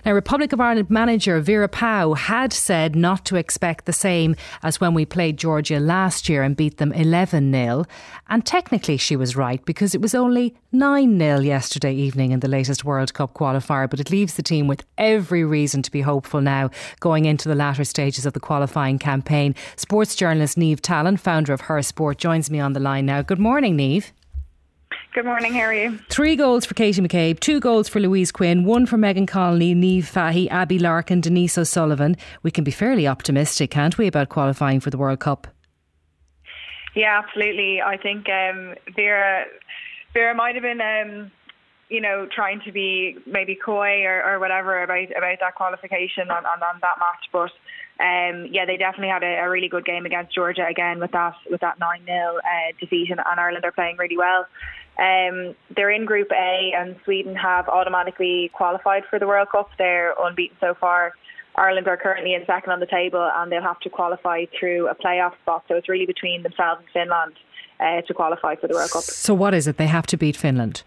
Now, Republic of Ireland manager Vera Pauw had said not to expect the same as when we played Georgia last year and beat them 11-0. And technically she was right, because it was only 9-0 yesterday evening in the latest World Cup qualifier. But it leaves the team with every reason to be hopeful now going into the latter stages of the qualifying campaign. Sports journalist Niamh Tallon, founder of Her Sport, joins me on the line now. Good morning, Niamh. Good morning, how are you? 3 goals for Katie McCabe, 2 goals for Louise Quinn, 1 for Megan Connolly, Niamh Fahey, Abby Larkin, Denise O'Sullivan. We can be fairly optimistic, can't we, about qualifying for the World Cup? Yeah, absolutely. I think Vera might have been, trying to be maybe coy or whatever about that qualification on that match, but they definitely had a really good game against Georgia again with that 9-0 defeat, and Ireland are playing really well. They're in Group A, and Sweden have automatically qualified for the World Cup. They're unbeaten so far. Ireland are currently in second on the table, and they'll have to qualify through a playoff spot. So it's really between themselves and Finland to qualify for the World Cup. So what is it? They have to beat Finland?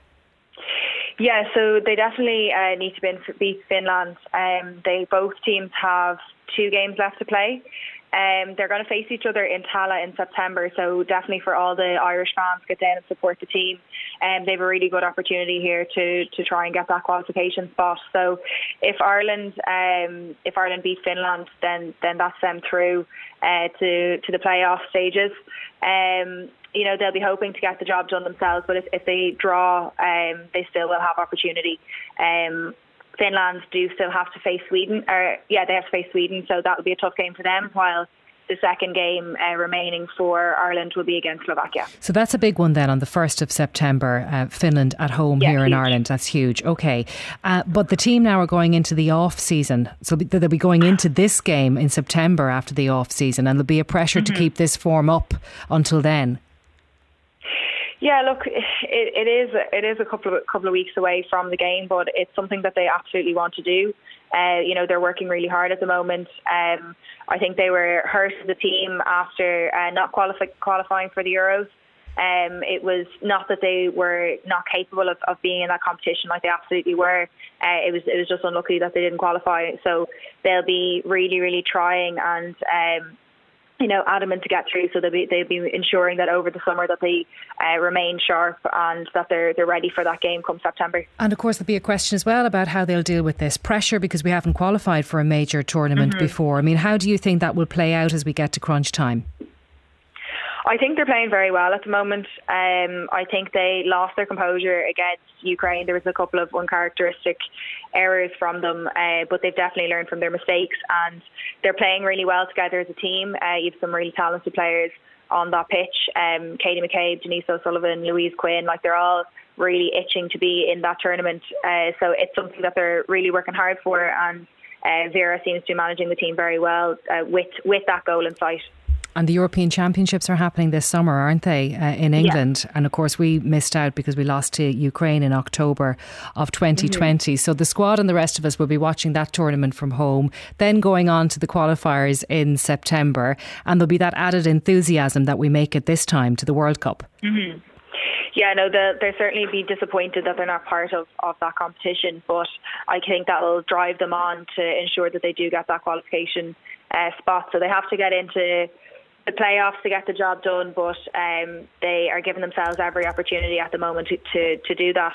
Yeah, so they definitely need to beat Finland. Both teams have 2 games left to play. They're going to face each other in Tallaght in September, so definitely for all the Irish fans, get down and support the team. They have a really good opportunity here to try and get that qualification spot. So if Ireland beat Finland, then that's them through to the playoff stages. They'll be hoping to get the job done themselves, but if they draw, they still will have opportunity. Finland do still have to face Sweden. They have to face Sweden, so that will be a tough game for them, while the second game remaining for Ireland will be against Slovakia. So that's a big one then on the 1st of September, Finland at home here in Ireland. That's huge. Okay. But the team now are going into the off-season. So they'll be going into this game in September after the off-season, and there'll be a pressure to keep this form up until then. Yeah, look, it is a couple of weeks away from the game, but it's something that they absolutely want to do. They're working really hard at the moment. I think they were hurt as a team after not qualifying for the Euros. It was not that they were not capable of being in that competition, like they absolutely were. It was just unlucky that they didn't qualify. So they'll be really, really trying and adamant to get through. So they'll be ensuring that over the summer that they remain sharp and that they're ready for that game come September. And of course there'll be a question as well about how they'll deal with this pressure, because we haven't qualified for a major tournament before. I mean, how do you think that will play out as we get to crunch time? I think they're playing very well at the moment. I think they lost their composure against Ukraine. There was a couple of uncharacteristic errors from them, but they've definitely learned from their mistakes, and they're playing really well together as a team. You have some really talented players on that pitch. Katie McCabe, Denise O'Sullivan, Louise Quinn, they're all really itching to be in that tournament. So it's something that they're really working hard for, and Vera seems to be managing the team very well with that goal in sight. And the European Championships are happening this summer, aren't they, in England? Yeah. And of course we missed out because we lost to Ukraine in October of 2020. So the squad and the rest of us will be watching that tournament from home, then going on to the qualifiers in September. And there'll be that added enthusiasm that we make at this time to the World Cup. Mm-hmm. Yeah, no, they'll certainly be disappointed that they're not part of that competition, but I think that will drive them on to ensure that they do get that qualification spot. So they have to get into the playoffs to get the job done, but they are giving themselves every opportunity at the moment to do that.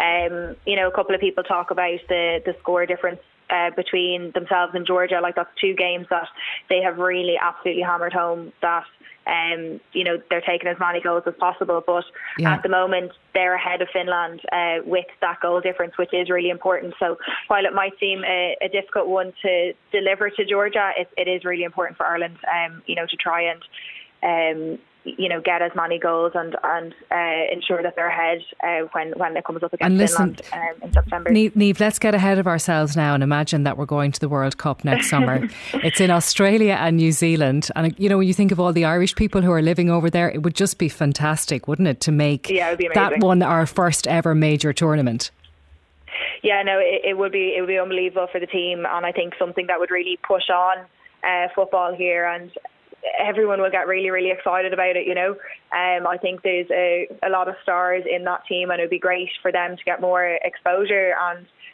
A couple of people talk about the score difference between themselves and Georgia. That's 2 games that they have really absolutely hammered home that they're taking as many goals as possible, but at the moment they're ahead of Finland with that goal difference, which is really important. So while it might seem a difficult one to deliver to Georgia, it is really important for Ireland to try and get as many goals and ensure that they're ahead when it comes up against Finland in September. Niamh, let's get ahead of ourselves now and imagine that we're going to the World Cup next summer. It's in Australia and New Zealand, and when you think of all the Irish people who are living over there, it would just be fantastic, wouldn't it, to make that one our first ever major tournament. Yeah, no, it would be unbelievable for the team, and I think something that would really push on football here, and everyone will get really, really excited about it, I think there's a lot of stars in that team, and it would be great for them to get more exposure and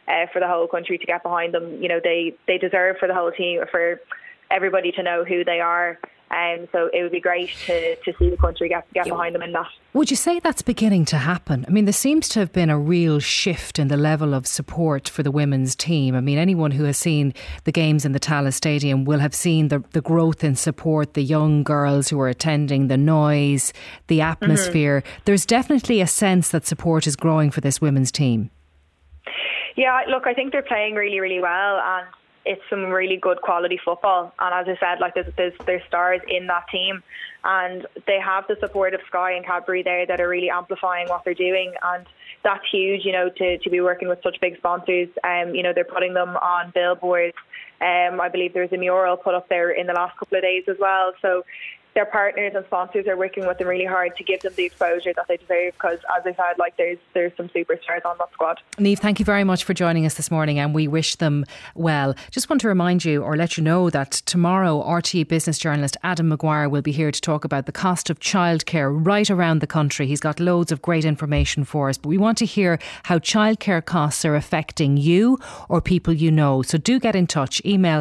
for the whole country to get behind them. You know, they deserve for the whole team, for everybody to know who they are. So it would be great to see the country get behind them in that. Would you say that's beginning to happen? I mean, there seems to have been a real shift in the level of support for the women's team. I mean, anyone who has seen the games in the Tallaght Stadium will have seen the growth in support, the young girls who are attending, the noise, the atmosphere. There's definitely a sense that support is growing for this women's team. Yeah, look, I think they're playing really, really well, and it's some really good quality football. And as I said, like there's stars in that team, and they have the support of Sky and Cadbury there that are really amplifying what they're doing, and that's huge, you know, to be working with such big sponsors. You know, they're putting them on billboards. I believe there's a mural put up there in the last couple of days as well. So their partners and sponsors are working with them really hard to give them the exposure that they deserve, because, as I said, like there's some superstars on that squad. Niamh, thank you very much for joining us this morning, and we wish them well. Just want to remind you, or let you know, that tomorrow RTE business journalist Adam Maguire will be here to talk about the cost of childcare right around the country. He's got loads of great information for us, but we want to hear how childcare costs are affecting you or people you know. So do get in touch. Email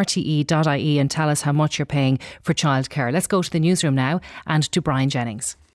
todaycb@rte.ie and tell us how much you're paying for childcare. Let's go to the newsroom now and to Brian Jennings.